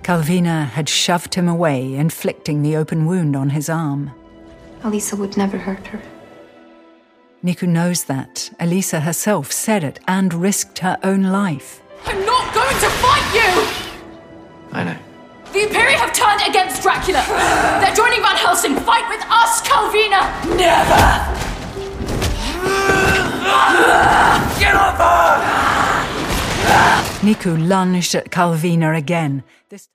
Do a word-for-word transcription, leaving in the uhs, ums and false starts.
Calvina had shoved him away, inflicting the open wound on his arm. Elisa would never hurt her. Niku knows that. Elisa herself said it and risked her own life. I'm not going to fight you! I know. The Imperi have turned against Dracula. They're joining Van Helsing. Fight with us, Calvina! Never! Get off her! Niku lunged at Calvina again. This